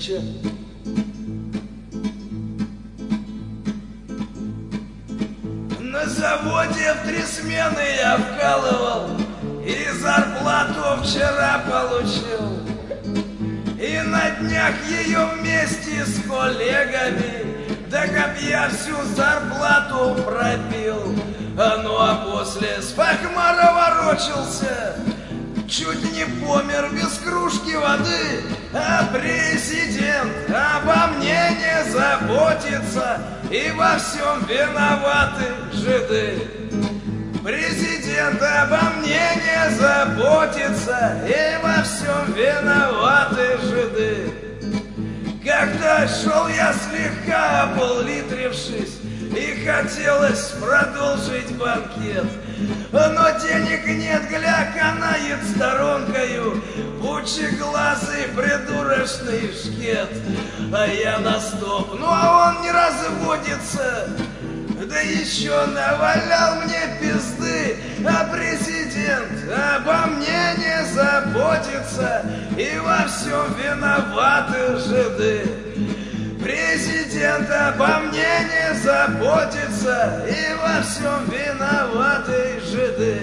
училище. На заводе в 3 смены я вкалывал, и зарплату вчера получил. И на днях ее вместе с коллегами до копья всю зарплату пропил. Ну а после с похмара ворочался, чуть не помер без кружки воды. А президент обо мне не заботится, и во всем виноваты жиды. Президент обо мне не заботится, и во всем виноваты жиды. Когда шел я слегка облитрившись, и хотелось продолжить банкет, но денег нет, гля, канает сторонкою пучеглазый придурочный шкет. А я на стоп, ну а он не разводится, да еще навалял мне пизды. А президент обо мне не заботится, и во всем виноваты жиды. Президент обо мне не заботится, и во всем виноваты жиды.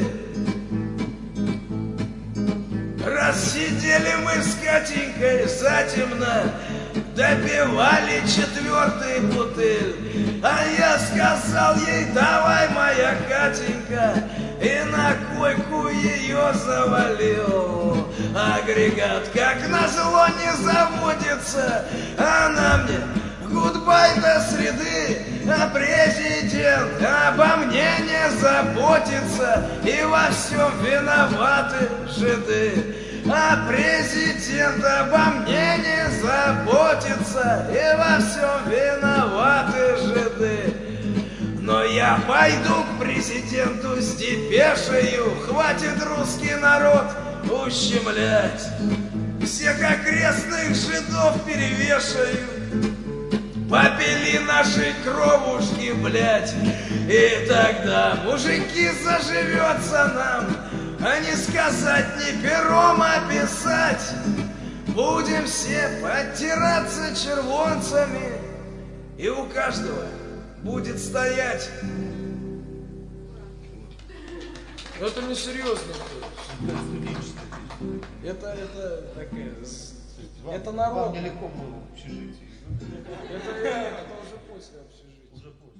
Раз сидели мы с Катенькой затемно, допивали 4-й бутыль, а я сказал ей: давай, моя Катенька, и на койку ее завалил. Агрегат, как назло, не заводится, она мне: гудбай до среды. А президент обо мне не заботится, и во всем виноваты жиды. А президент обо мне не заботится, и во всем виноваты жиды. Но я пойду к президенту с депешею, хватит русский народ ущемлять. Всех окрестных жидов перевешаю, попили наши кровушки, блядь. И тогда, мужики, заживется нам, а не сказать, не пером описать. Будем все подтираться червонцами, и у каждого будет стоять. Это не серьезно. Это такая... Это народ. Вам нелегко было в общежитии. Это уже после общежития.